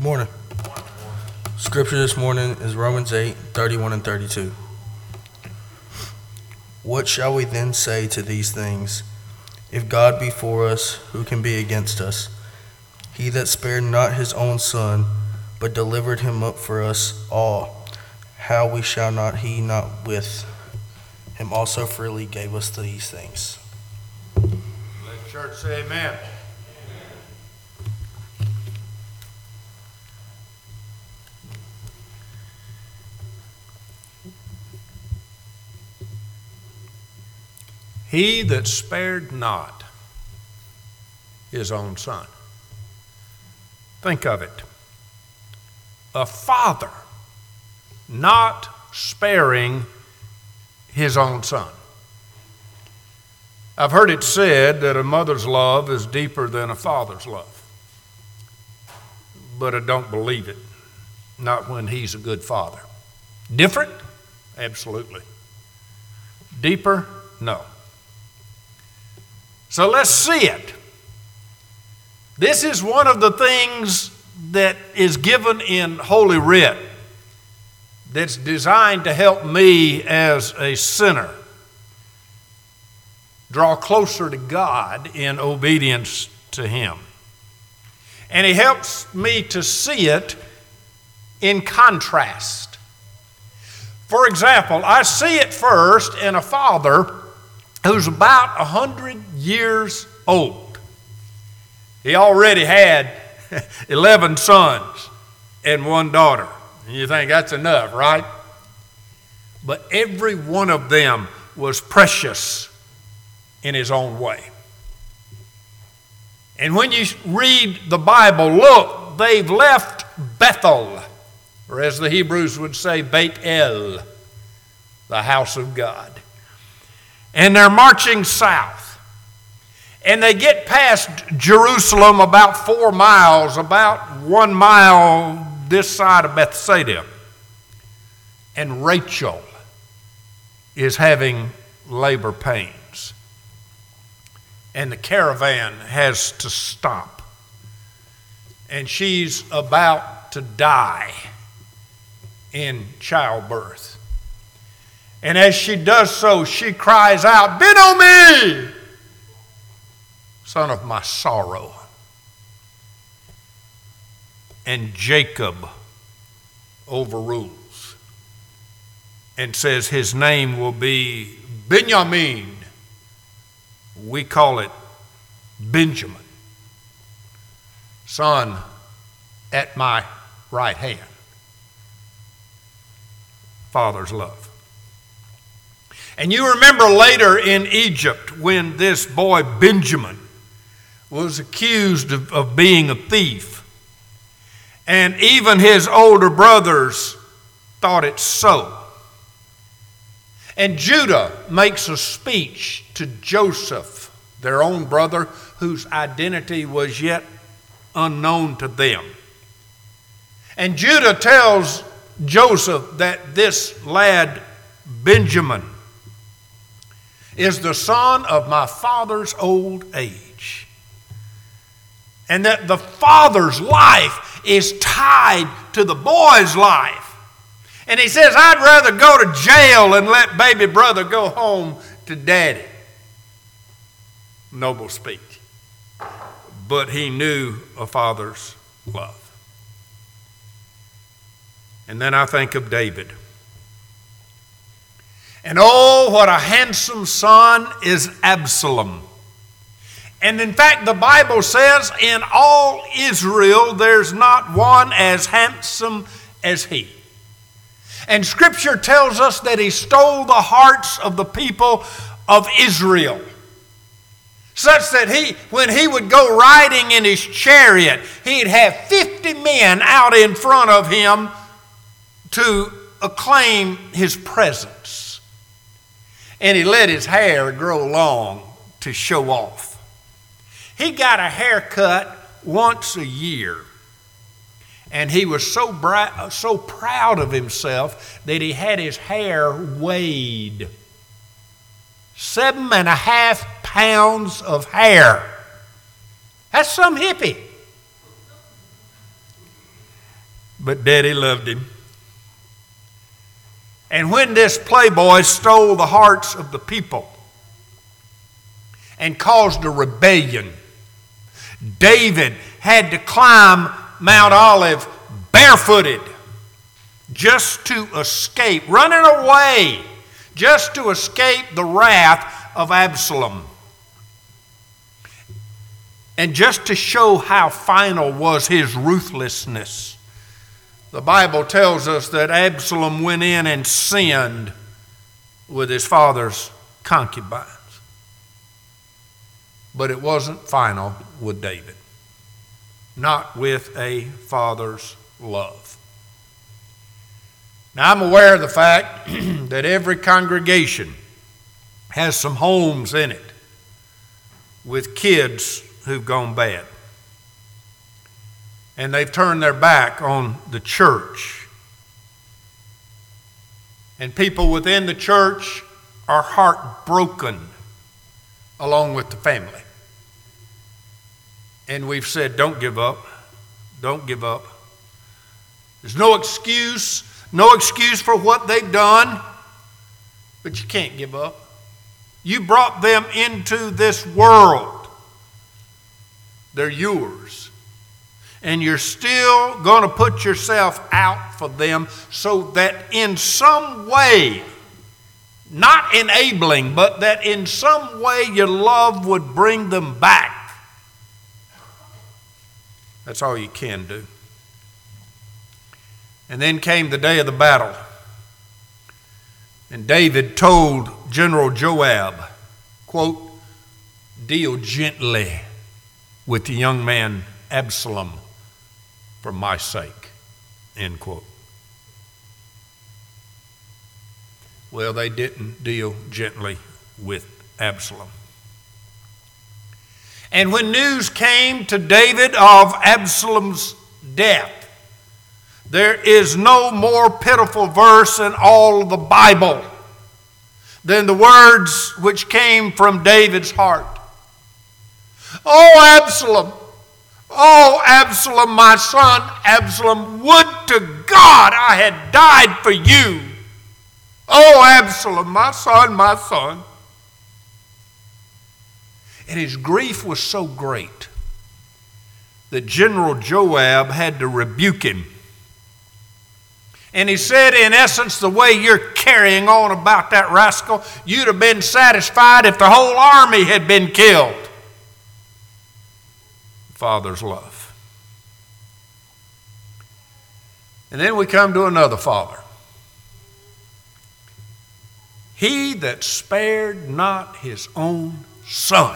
Good morning. Scripture this morning is Romans 8:31 and 32. What shall we then say to these things? If God be for us, who can be against us? He that spared not his own son, but delivered him up for us all, how we shall not he not with him also freely gave us these things? Let the church say amen. He that spared not his own son. Think of it. A father not sparing his own son. I've heard it said that a mother's love is deeper than a father's love. But I don't believe it. Not when he's a good father. Different? Absolutely. Deeper? No. So let's see it. This is one of the things that is given in Holy Writ that's designed to help me as a sinner draw closer to God in obedience to Him. And He helps me to see it in contrast. For example, I see it first in a father who's about 100 years old. He already had 11 sons and one daughter. And you think that's enough, right? But every one of them was precious in his own way. And when you read the Bible, look, they've left Bethel, or as the Hebrews would say, Beit El, the house of God. And they're marching south. And they get past Jerusalem about 4 miles, about 1 mile this side of Bethsaida. And Rachel is having labor pains. And the caravan has to stop. And she's about to die in childbirth. And as she does so, she cries out, "Benoni, son of my sorrow." And Jacob overrules and says his name will be Benjamin. We call it Benjamin. Son at my right hand. Father's love. And you remember later in Egypt when this boy Benjamin was accused of being a thief. And even his older brothers thought it so. And Judah makes a speech to Joseph, their own brother, whose identity was yet unknown to them. And Judah tells Joseph that this lad, Benjamin, is the son of my father's old age. And that the father's life is tied to the boy's life. And he says, I'd rather go to jail and let baby brother go home to daddy. Noble speech. But he knew a father's love. And then I think of David. And oh, what a handsome son is Absalom. And in fact, the Bible says, in all Israel, there's not one as handsome as he. And Scripture tells us that he stole the hearts of the people of Israel. Such that when he would go riding in his chariot, he'd have 50 men out in front of him to acclaim his presence. And he let his hair grow long to show off. He got a haircut once a year. And he was so proud of himself that he had his hair weighed. 7.5 pounds of hair. That's some hippie. but Daddy loved him. And when this playboy stole the hearts of the people and caused a rebellion, David had to climb Mount Olive barefooted just to escape, running away just to escape the wrath of Absalom. And just to show how final was his ruthlessness, the Bible tells us that Absalom went in and sinned with his father's concubines. But it wasn't final with David, not with a father's love. Now, I'm aware of the fact that every congregation has some homes in it with kids who've gone bad. And they've turned their back on the church. And people within the church are heartbroken along with the family. And we've said, don't give up. Don't give up. There's no excuse for what they've done, but you can't give up. You brought them into this world. They're yours. And you're still going to put yourself out for them so that in some way, not enabling, but that in some way your love would bring them back. That's all you can do. And then came the day of the battle. And David told General Joab, quote, "Deal gently with the young man Absalom for my sake," end quote. Well, they didn't deal gently with Absalom. And when news came to David of Absalom's death, there is no more pitiful verse in all the Bible than the words which came from David's heart. "Oh, Absalom! Oh, Absalom, my son, Absalom, would to God I had died for you. Oh, Absalom, my son, my son." And his grief was so great that General Joab had to rebuke him. And he said, in essence, the way you're carrying on about that rascal, you'd have been satisfied if the whole army had been killed. Father's love. And then we come to another father. He that spared not his own son.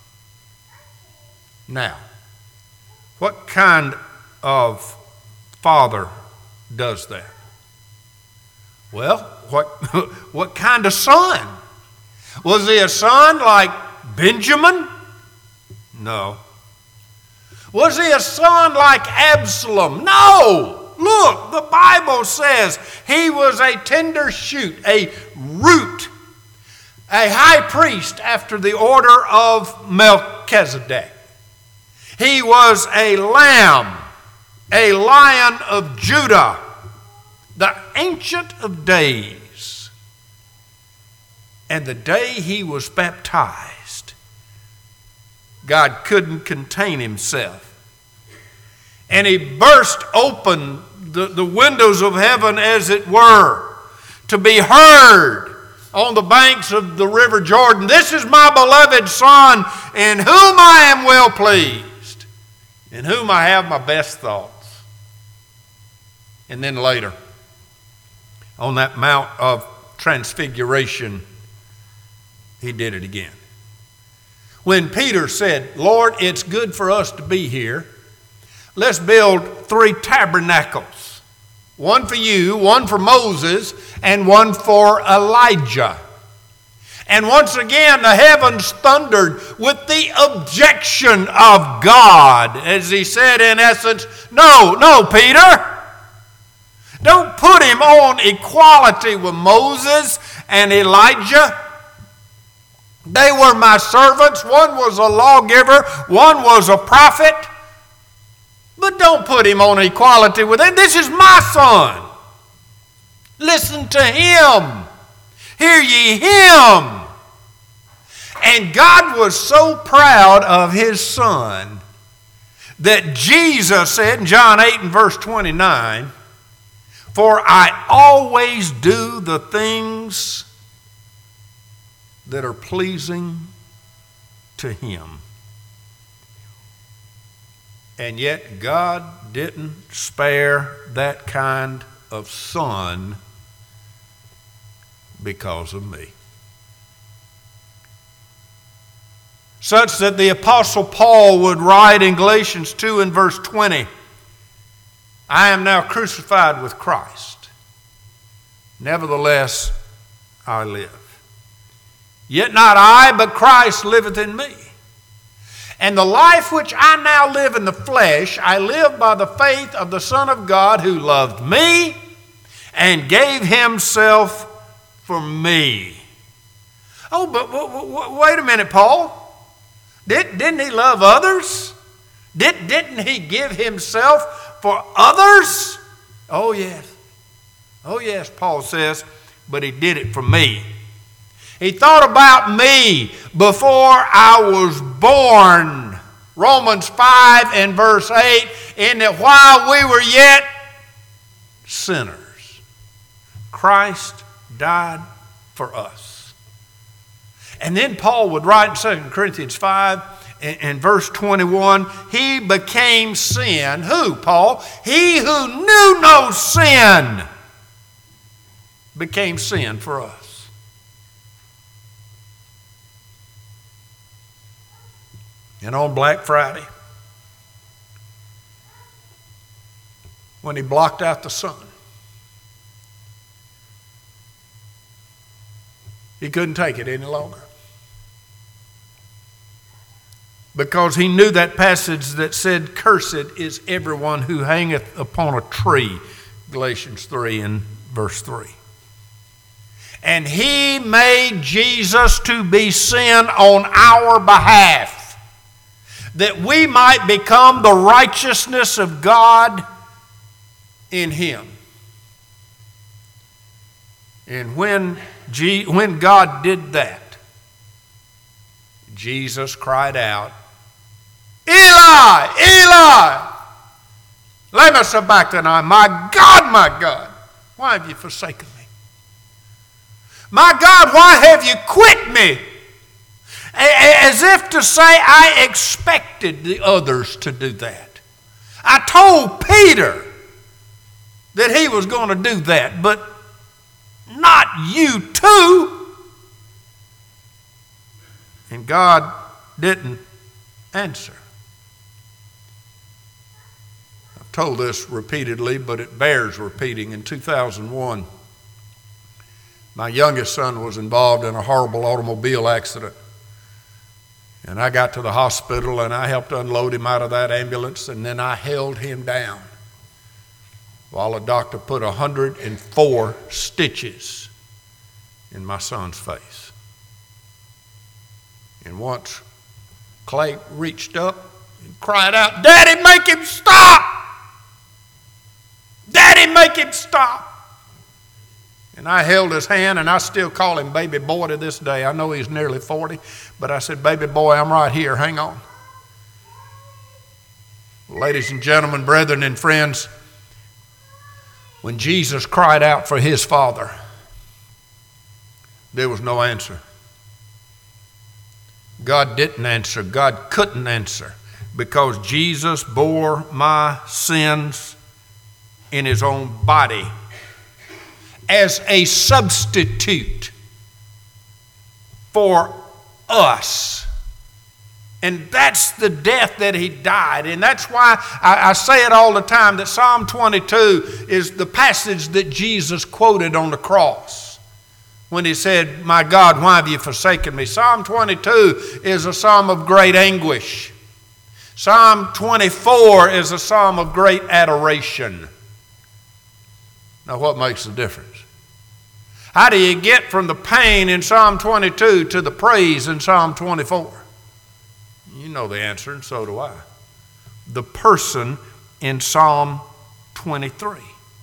Now, what kind of father does that? Well, what kind of son? Was he a son like Benjamin? No. Was he a son like Absalom? No. Look, the Bible says he was a tender shoot, a root, a high priest after the order of Melchizedek. He was a lamb, a lion of Judah, the Ancient of Days. And the day he was baptized, God couldn't contain himself. And he burst open the windows of heaven, as it were, to be heard on the banks of the river Jordan. "This is my beloved Son, in whom I am well pleased, in whom I have my best thoughts." And then later, on that Mount of Transfiguration, he did it again. When Peter said, "Lord, it's good for us to be here. Let's build 3 tabernacles. One for you, one for Moses, and one for Elijah." And once again, the heavens thundered with the objection of God, as he said, in essence, No, Peter. Don't put him on equality with Moses and Elijah. They were my servants. One was a lawgiver, one was a prophet. But don't put him on equality with him. This is my son. Listen to him. Hear ye him. And God was so proud of his son that Jesus said in John 8 and verse 29, "For I always do the things that are pleasing to him." And yet God didn't spare that kind of son because of me. Such that the Apostle Paul would write in Galatians 2 and verse 20, "I am now crucified with Christ. Nevertheless, I live. Yet not I, but Christ liveth in me. And the life which I now live in the flesh, I live by the faith of the Son of God who loved me and gave himself for me." Oh, but wait a minute, Paul. Didn't he love others? Didn't he give himself for others? Oh, yes. Oh, yes, Paul says, but he did it for me. He thought about me before I was born. Romans 5 and verse 8, "In that while we were yet sinners, Christ died for us." And then Paul would write in 2 Corinthians 5 and verse 21, "He became sin." Who, Paul? He who knew no sin became sin for us. And on Black Friday, when he blocked out the sun, he couldn't take it any longer. Because he knew that passage that said, "Cursed is everyone who hangeth upon a tree," Galatians 3 and verse 3. And he made Jesus to be sin on our behalf, that we might become the righteousness of God in him. And when God did that, Jesus cried out, "Eli, Eli, lema sabachthani, my God, why have you forsaken me? My God, why have you quit me?" As if to say, I expected the others to do that. I told Peter that he was going to do that, but not you too. And God didn't answer. I've told this repeatedly, but it bears repeating. In 2001, my youngest son was involved in a horrible automobile accident. And I got to the hospital and I helped unload him out of that ambulance, and then I held him down while a doctor put 104 stitches in my son's face. And once Clay reached up and cried out, "Daddy, make him stop! Daddy, make him stop!" And I held his hand, and I still call him baby boy to this day. I know he's nearly 40, but I said, "Baby boy, I'm right here, hang on." Ladies and gentlemen, brethren and friends, when Jesus cried out for his Father, there was no answer. God didn't answer. God couldn't answer, because Jesus bore my sins in his own body as a substitute for us. And that's the death that he died. And that's why I say it all the time, that Psalm 22 is the passage that Jesus quoted on the cross when he said, "My God, why have you forsaken me?" Psalm 22 is a psalm of great anguish. Psalm 24 is a psalm of great adoration. Now, what makes the difference? How do you get from the pain in Psalm 22 to the praise in Psalm 24? You know the answer, and so do I. The person in Psalm 23.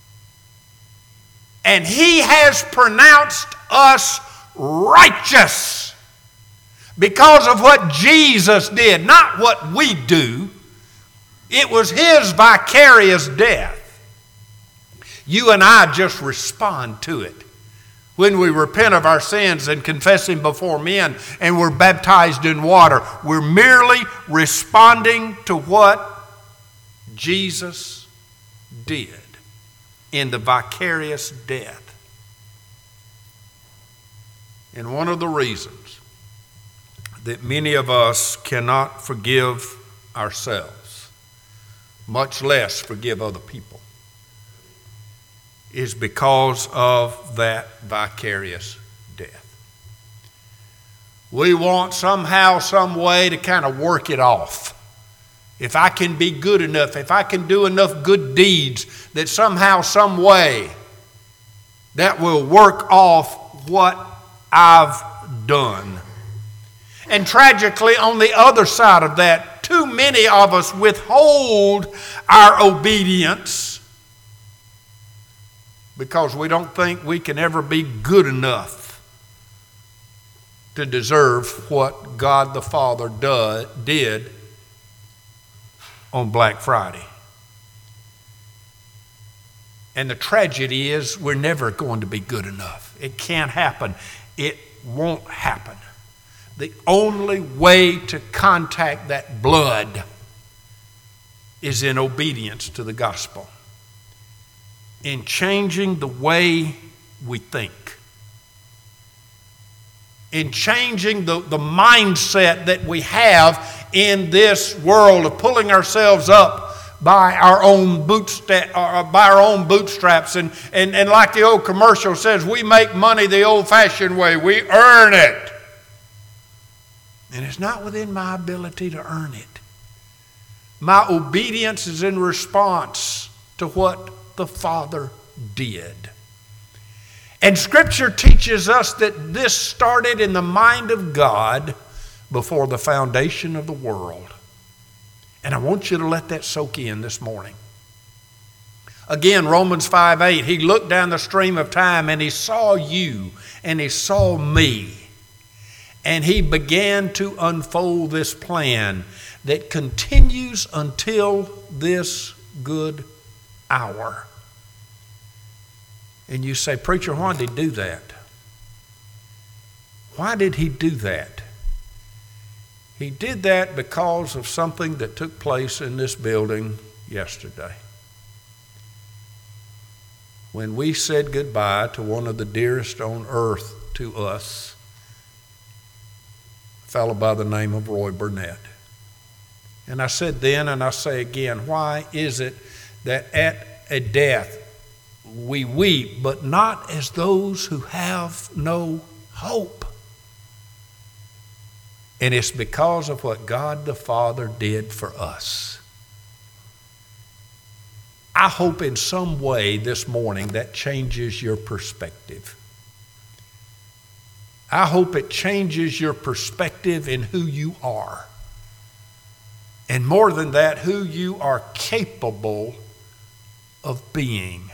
And he has pronounced us righteous because of what Jesus did, not what we do. It was his vicarious death. You and I just respond to it. When we repent of our sins and confess him before men and we're baptized in water, we're merely responding to what Jesus did in the vicarious death. And one of the reasons that many of us cannot forgive ourselves, much less forgive other people, is because of that vicarious death. We want somehow, some way to kind of work it off. If I can be good enough, if I can do enough good deeds, that somehow, some way, that will work off what I've done. And tragically, on the other side of that, too many of us withhold our obedience because we don't think we can ever be good enough to deserve what God the Father did on Black Friday. And the tragedy is we're never going to be good enough. It can't happen. It won't happen. The only way to contact that blood is in obedience to the gospel, in changing the way we think, in changing the mindset that we have in this world of pulling ourselves up by our own bootstraps, and like the old commercial says, we make money the old-fashioned way. We earn it. And it's not within my ability to earn it. My obedience is in response to what the Father did. And Scripture teaches us that this started in the mind of God before the foundation of the world. And I want you to let that soak in this morning. Again, Romans 5:8, he looked down the stream of time and he saw you and he saw me. And he began to unfold this plan that continues until this good hour. And you say, preacher, why did he do that? Why did he do that? He did that because of something that took place in this building yesterday. When we said goodbye to one of the dearest on earth to us, a fellow by the name of Roy Burnett. And I said then, and I say again, why is it that at a death we weep, but not as those who have no hope? And it's because of what God the Father did for us. I hope in some way this morning that changes your perspective. I hope it changes your perspective in who you are. And more than that, who you are capable of being.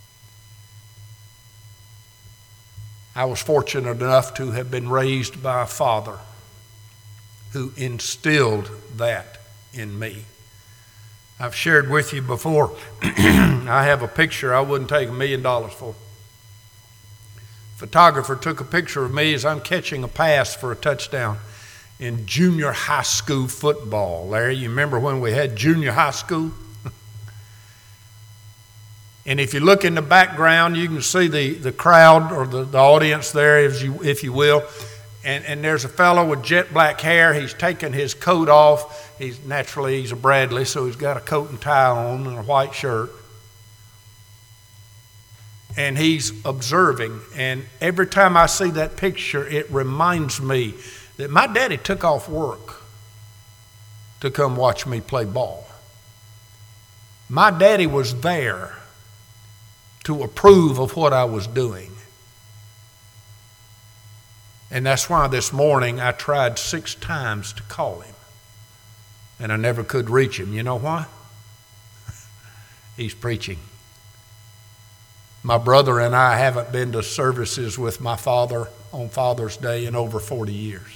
I was fortunate enough to have been raised by a father who instilled that in me. I've shared with you before, I have a picture I wouldn't take $1 million for. Photographer took a picture of me as I'm catching a pass for a touchdown in junior high school football. Larry, you remember when we had junior high school? And if you look in the background, you can see the crowd or the audience there, if you will. And there's a fellow with jet black hair. He's taken his coat off. He's a Bradley, so he's got a coat and tie on and a white shirt. And he's observing. And every time I see that picture, it reminds me that my daddy took off work to come watch me play ball. My daddy was there to approve of what I was doing. And that's why this morning I tried 6 times to call him. And I never could reach him. You know why? He's preaching. My brother and I haven't been to services with my father on Father's Day in over 40 years.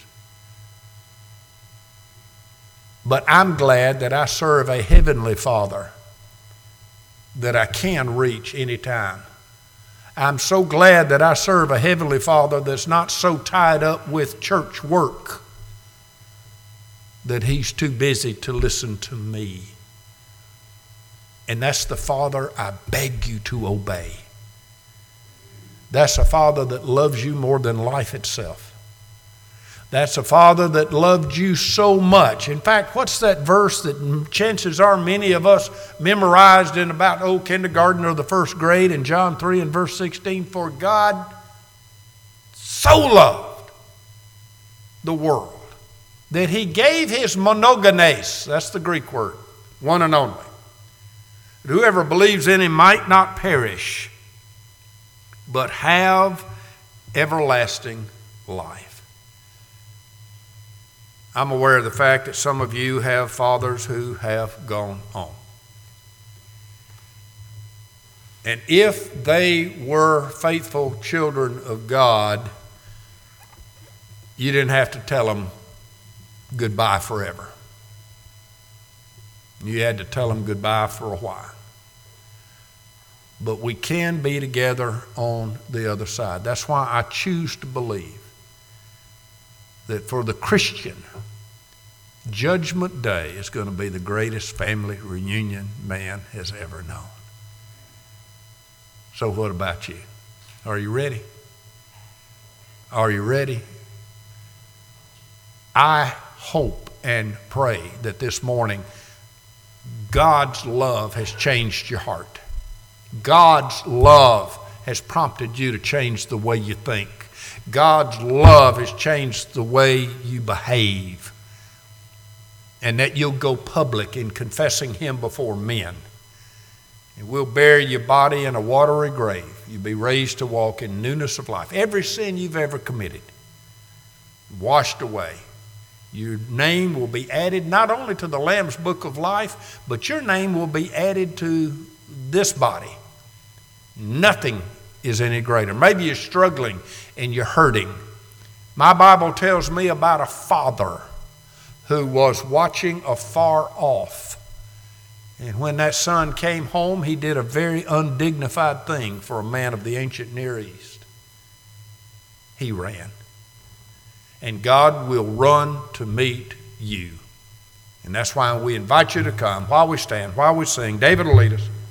But I'm glad that I serve a heavenly Father that I can reach anytime. I'm so glad that I serve a heavenly Father that's not so tied up with church work that he's too busy to listen to me. And that's the Father I beg you to obey. That's a Father that loves you more than life itself. That's a Father that loved you so much. In fact, what's that verse that chances are many of us memorized in about kindergarten or the first grade in John 3 and verse 16? For God so loved the world that he gave his monogenes, that's the Greek word, one and only. Whoever believes in him might not perish, but have everlasting life. I'm aware of the fact that some of you have fathers who have gone on. And if they were faithful children of God, you didn't have to tell them goodbye forever. You had to tell them goodbye for a while. But we can be together on the other side. That's why I choose to believe that for the Christian, Judgment Day is going to be the greatest family reunion man has ever known. So what about you? Are you ready? Are you ready? I hope and pray that this morning God's love has changed your heart. God's love has prompted you to change the way you think. God's love has changed the way you behave. And that you'll go public in confessing him before men. And we'll bury your body in a watery grave. You'll be raised to walk in newness of life. Every sin you've ever committed, washed away. Your name will be added not only to the Lamb's Book of Life, but your name will be added to this body. Nothing is any greater. Maybe you're struggling and you're hurting. My Bible tells me about a father who was watching afar off. And when that son came home, he did a very undignified thing for a man of the ancient Near East. He ran. And God will run to meet you. And that's why we invite you to come while we stand, while we sing. David will lead us.